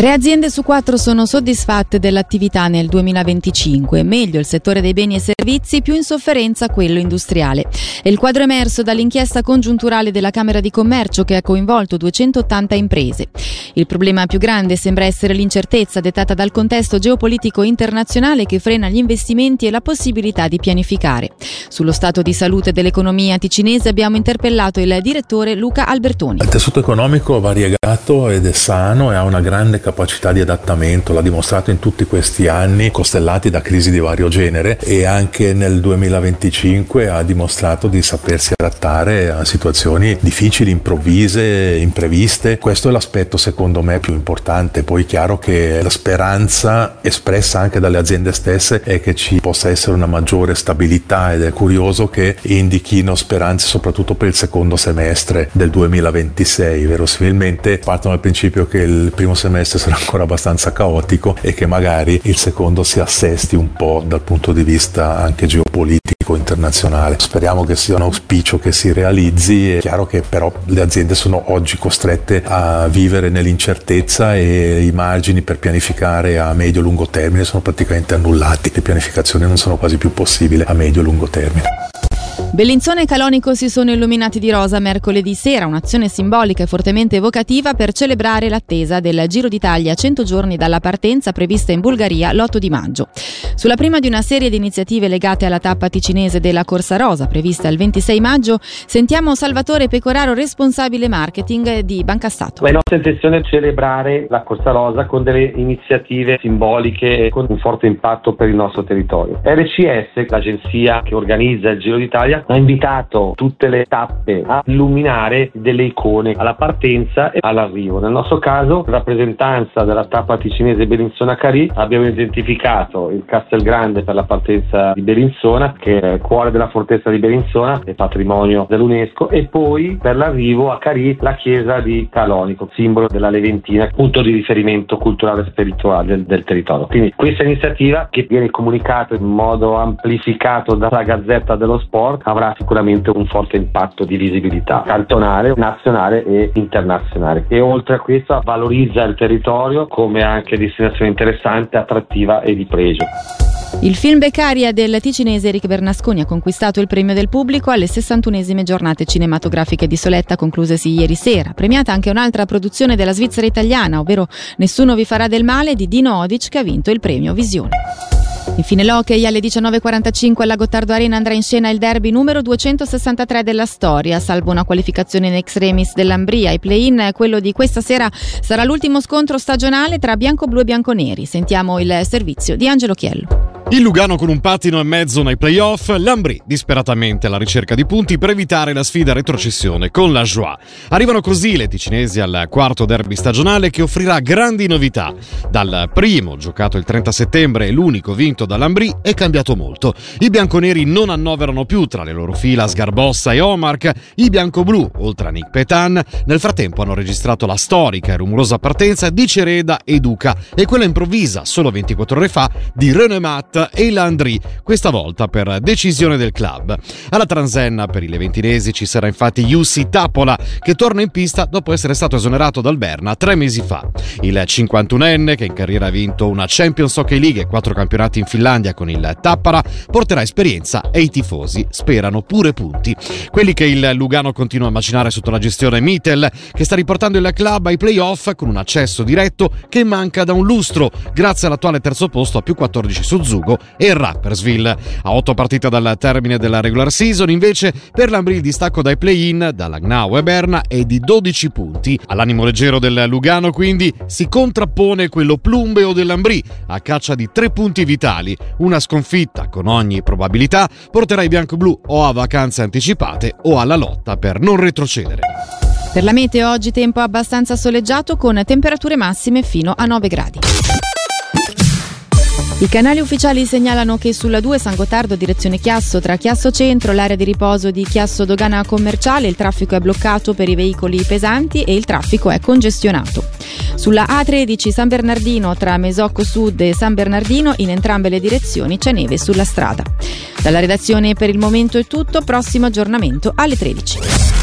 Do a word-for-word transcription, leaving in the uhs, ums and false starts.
Tre aziende su quattro sono soddisfatte dell'attività nel duemilaventicinque, meglio il settore dei beni e servizi, più in sofferenza quello industriale. È il quadro emerso dall'inchiesta congiunturale della Camera di Commercio che ha coinvolto duecentottanta imprese. Il problema più grande sembra essere l'incertezza dettata dal contesto geopolitico internazionale che frena gli investimenti e la possibilità di pianificare. Sullo stato di salute dell'economia ticinese abbiamo interpellato il direttore Luca Albertoni. Il tessuto economico è variegato ed è sano e ha una grande capacità di adattamento, l'ha dimostrato in tutti questi anni costellati da crisi di vario genere, e anche nel duemilaventicinque ha dimostrato di sapersi adattare a situazioni difficili, improvvise, impreviste. Questo è l'aspetto secondo me più importante. Poi è chiaro che la speranza espressa anche dalle aziende stesse è che ci possa essere una maggiore stabilità, ed è curioso che indichino speranze soprattutto per il secondo semestre del duemilaventisei. Verosimilmente partono dal principio che il primo semestre sarà ancora abbastanza caotico e che magari il secondo si assesti un po' dal punto di vista anche geopolitico internazionale. Speriamo che sia un auspicio che si realizzi. È chiaro che però le aziende sono oggi costrette a vivere nell'incertezza e i margini per pianificare a medio-lungo termine sono praticamente annullati. Le pianificazioni non sono quasi più possibili a medio-lungo termine. Bellinzona e Calonico si sono illuminati di rosa mercoledì sera, un'azione simbolica e fortemente evocativa per celebrare l'attesa del Giro d'Italia a cento giorni dalla partenza prevista in Bulgaria l'otto di maggio. Sulla prima di una serie di iniziative legate alla tappa ticinese della Corsa Rosa prevista il ventisei maggio, sentiamo Salvatore Pecoraro, responsabile marketing di Banca Stato. La nostra intenzione è celebrare la Corsa Rosa con delle iniziative simboliche e con un forte impatto per il nostro territorio. R C S, l'agenzia che organizza il Giro d'Italia, ha invitato tutte le tappe a illuminare delle icone alla partenza e all'arrivo. Nel nostro caso, in rappresentanza della tappa ticinese Bellinzona-Carì, abbiamo identificato il Castelgrande per la partenza di Bellinzona, che è il cuore della fortezza di Bellinzona, è patrimonio dell'UNESCO, e poi per l'arrivo a Carì la chiesa di Calonico, simbolo della Leventina, punto di riferimento culturale e spirituale del, del territorio. Quindi questa iniziativa, che viene comunicata in modo amplificato dalla Gazzetta dello Sport, avrà sicuramente un forte impatto di visibilità cantonale, nazionale e internazionale, e oltre a questo valorizza il territorio come anche destinazione interessante, attrattiva e di pregio. Il film Beccaria del ticinese Eric Bernasconi ha conquistato il premio del pubblico alle sessantunesime giornate cinematografiche di Soletta, conclusesi ieri sera. Premiata anche un'altra produzione della Svizzera italiana, ovvero Nessuno vi farà del male di Dino Odic, che ha vinto il premio Visione. Infine l'hockey, alle diciannove e quarantacinque alla Gottardo Arena andrà in scena il derby numero duecentosessantatré della storia. Salvo una qualificazione in extremis dell'Ambria ai play-in, quello di questa sera sarà l'ultimo scontro stagionale tra bianco-blu e bianconeri. Sentiamo il servizio di Angelo Chiello. Il Lugano con un pattino e mezzo nei play-off, l'Ambri disperatamente alla ricerca di punti per evitare la sfida retrocessione con la Joie. Arrivano così le ticinesi al quarto derby stagionale che offrirà grandi novità. Dal primo, giocato il trenta settembre e l'unico vinto dall'Ambri, è cambiato molto. I bianconeri non annoverano più tra le loro fila Sgarbossa e Omark. I biancoblu, oltre a Nick Petan, nel frattempo hanno registrato la storica e rumorosa partenza di Cereda e Duca e quella improvvisa, solo ventiquattro ore fa, di René Mat e Landry, questa volta per decisione del club. Alla transenna per i leventinesi ci sarà infatti Jussi Tapola, che torna in pista dopo essere stato esonerato dal Berna tre mesi fa. Il cinquantunenne, che in carriera ha vinto una Champions Hockey League e quattro campionati in Finlandia con il Tappara, porterà esperienza e i tifosi sperano pure punti. Quelli che il Lugano continua a macinare sotto la gestione Mittel, che sta riportando il club ai play-off con un accesso diretto che manca da un lustro, grazie all'attuale terzo posto a più quattordici su Zugo e Rapperswil. A otto partite dal termine della regular season, invece, per l'Ambri il distacco dai play-in da Langnau e Berna è di dodici punti. All'animo leggero del Lugano, quindi, si contrappone quello plumbeo dell'Ambri a caccia di tre punti vitali. Una sconfitta, con ogni probabilità, porterà i bianco-blu o a vacanze anticipate o alla lotta per non retrocedere. Per la meteo oggi tempo abbastanza soleggiato con temperature massime fino a nove gradi. I canali ufficiali segnalano che sulla due San Gottardo direzione Chiasso, tra Chiasso Centro, l'area di riposo di Chiasso Dogana Commerciale, il traffico è bloccato per i veicoli pesanti e il traffico è congestionato. Sulla A tredici San Bernardino, tra Mesocco Sud e San Bernardino, in entrambe le direzioni c'è neve sulla strada. Dalla redazione per il momento è tutto, prossimo aggiornamento alle tredici.